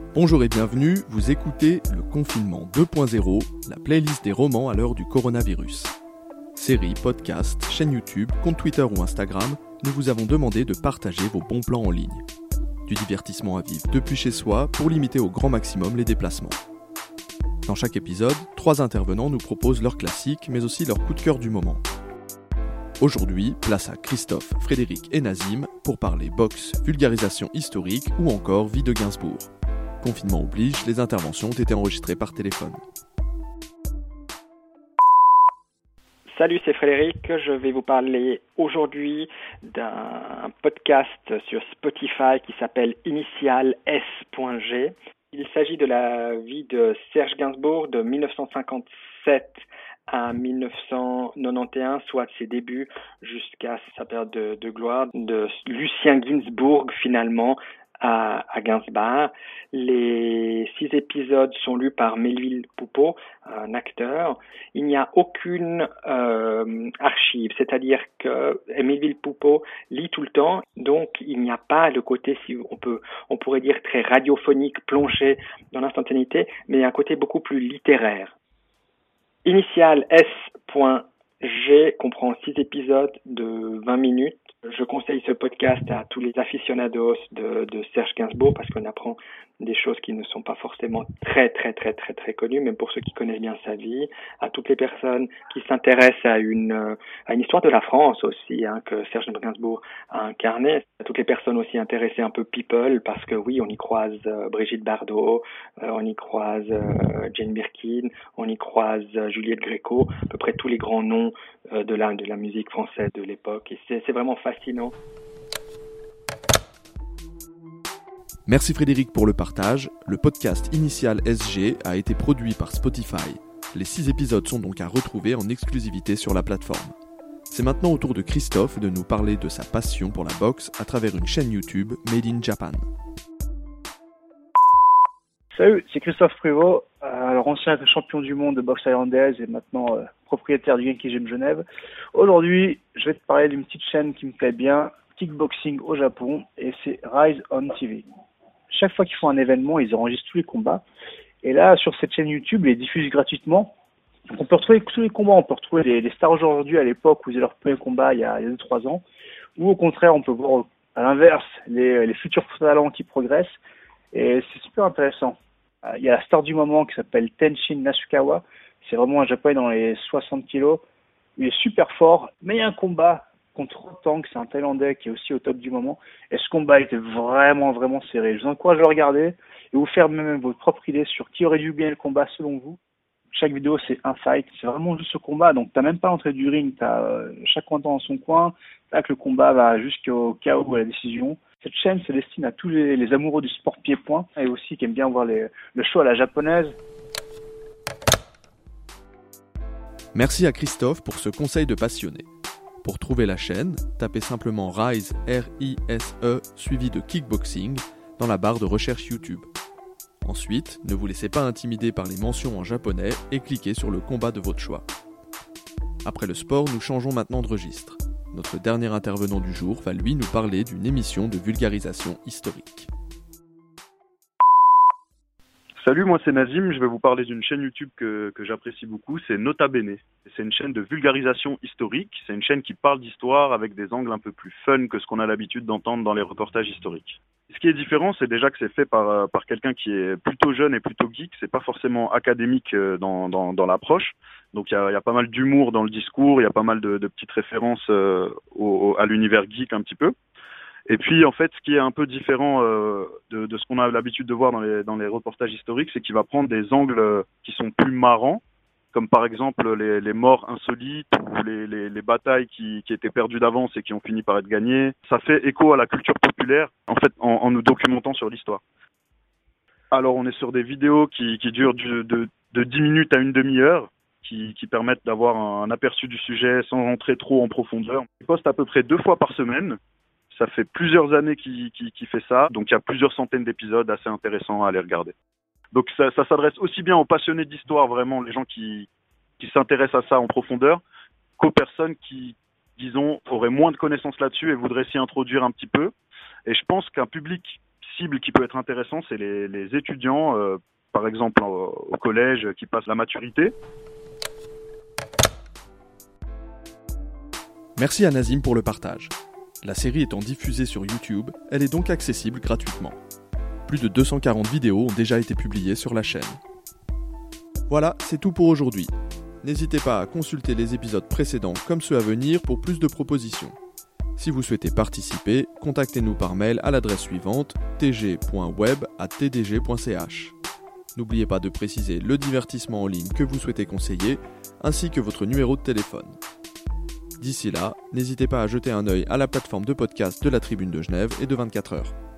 Bonjour et bienvenue, vous écoutez Le Confinement 2.0, la playlist des romans à l'heure du coronavirus. Séries, podcasts, chaîne YouTube, compte Twitter ou Instagram, nous vous avons demandé de partager vos bons plans en ligne. Du divertissement à vivre depuis chez soi pour limiter au grand maximum les déplacements. Dans chaque épisode, 3 intervenants nous proposent leurs classiques mais aussi leurs coups de cœur du moment. Aujourd'hui, place à Christophe, Frédéric et Nazim pour parler boxe, vulgarisation historique ou encore vie de Gainsbourg. Confinement oblige, les interventions ont été enregistrées par téléphone. Salut, c'est Frédéric. Je vais vous parler aujourd'hui d'un podcast sur Spotify qui s'appelle Initial S.G. Il s'agit de la vie de Serge Gainsbourg de 1957 à 1991, soit ses débuts jusqu'à sa période de gloire, de Lucien Gainsbourg finalement à Gainsbourg. Les 6 épisodes sont lus par Melville Poupeau, un acteur. Il n'y a aucune archive, c'est-à-dire que Melville Poupeau lit tout le temps, donc il n'y a pas le côté, si on pourrait dire très radiophonique, plongé dans l'instantanéité, mais il y a un côté beaucoup plus littéraire. Initial S.G comprend 6 épisodes de 20 minutes. Je conseille ce podcast à tous les aficionados de Serge Gainsbourg parce qu'on apprend des choses qui ne sont pas forcément très connues, même pour ceux qui connaissent bien sa vie, à toutes les personnes qui s'intéressent à une histoire de la France aussi, que Serge Gainsbourg a incarné, à toutes les personnes aussi intéressées un peu people, parce que oui, on y croise Brigitte Bardot, on y croise Jane Birkin, on y croise Juliette Gréco, à peu près tous les grands noms de la musique française de l'époque, et c'est vraiment fascinant. Merci Frédéric pour le partage. Le podcast Initial SG a été produit par Spotify. Les 6 épisodes sont donc à retrouver en exclusivité sur la plateforme. C'est maintenant au tour de Christophe de nous parler de sa passion pour la boxe à travers une chaîne YouTube Made in Japan. Salut, c'est Christophe Prévost, ancien champion du monde de boxe thaïlandaise et maintenant propriétaire du Genki Gym Genève. Aujourd'hui, je vais te parler d'une petite chaîne qui me plaît bien, kickboxing au Japon, et c'est Rise on TV. Chaque fois qu'ils font un événement, ils enregistrent tous les combats. Et là, sur cette chaîne YouTube, ils les diffusent gratuitement. Donc on peut retrouver tous les combats, on peut retrouver les stars aujourd'hui à l'époque où ils faisaient leur premier combat il y a 2-3 ans. Ou au contraire, on peut voir à l'inverse les futurs talents qui progressent. Et c'est super intéressant. Il y a la star du moment qui s'appelle Tenshin Nasukawa. C'est vraiment un japonais dans les 60 kilos. Il est super fort, mais il y a un combat contre Tang, c'est un Thaïlandais qui est aussi au top du moment. Et ce combat était vraiment serré. Je vous encourage à le regarder et vous faire même votre propre idée sur qui aurait dû gagner le combat selon vous. Chaque vidéo, c'est un fight. C'est vraiment juste ce combat. Donc, t'as même pas l'entrée du ring. T'as chaque combattant dans son coin. Là, que le combat va jusqu'au KO ou à la décision. Cette chaîne se destine à tous les amoureux du sport pied-point et aussi qui aiment bien voir le show à la japonaise. Merci à Christophe pour ce conseil de passionné. Pour trouver la chaîne, tapez simplement Rise, R-I-S-E, suivi de Kickboxing, dans la barre de recherche YouTube. Ensuite, ne vous laissez pas intimider par les mentions en japonais et cliquez sur le combat de votre choix. Après le sport, nous changeons maintenant de registre. Notre dernier intervenant du jour va lui nous parler d'une émission de vulgarisation historique. Salut, moi c'est Nazim, je vais vous parler d'une chaîne YouTube que j'apprécie beaucoup, c'est Nota Bene. C'est une chaîne de vulgarisation historique, c'est une chaîne qui parle d'histoire avec des angles un peu plus fun que ce qu'on a l'habitude d'entendre dans les reportages historiques. Ce qui est différent, c'est déjà que c'est fait par quelqu'un qui est plutôt jeune et plutôt geek, c'est pas forcément académique dans l'approche. Donc il y a pas mal d'humour dans le discours, il y a pas mal de petites références à l'univers geek un petit peu. Et puis en fait, ce qui est un peu différent de ce qu'on a l'habitude de voir dans les reportages historiques, c'est qu'il va prendre des angles qui sont plus marrants, comme par exemple les morts insolites ou les batailles qui étaient perdues d'avance et qui ont fini par être gagnées. Ça fait écho à la culture populaire, en fait, en nous documentant sur l'histoire. Alors on est sur des vidéos qui durent de 10 minutes à une demi-heure, qui permettent d'avoir un aperçu du sujet sans rentrer trop en profondeur. Il poste à peu près 2 fois par semaine. Ça fait plusieurs années qu'il fait ça, donc il y a plusieurs centaines d'épisodes assez intéressants à aller regarder. Donc ça s'adresse aussi bien aux passionnés d'histoire, vraiment les gens qui s'intéressent à ça en profondeur, qu'aux personnes qui, disons, auraient moins de connaissances là-dessus et voudraient s'y introduire un petit peu. Et je pense qu'un public cible qui peut être intéressant, c'est les étudiants, par exemple au collège, qui passent la maturité. Merci à Nazim pour le partage. La série étant diffusée sur YouTube, elle est donc accessible gratuitement. Plus de 240 vidéos ont déjà été publiées sur la chaîne. Voilà, c'est tout pour aujourd'hui. N'hésitez pas à consulter les épisodes précédents comme ceux à venir pour plus de propositions. Si vous souhaitez participer, contactez-nous par mail à l'adresse suivante tg.web@tdg.ch. N'oubliez pas de préciser le divertissement en ligne que vous souhaitez conseiller, ainsi que votre numéro de téléphone. D'ici là, n'hésitez pas à jeter un œil à la plateforme de podcast de la Tribune de Genève et de 24 heures.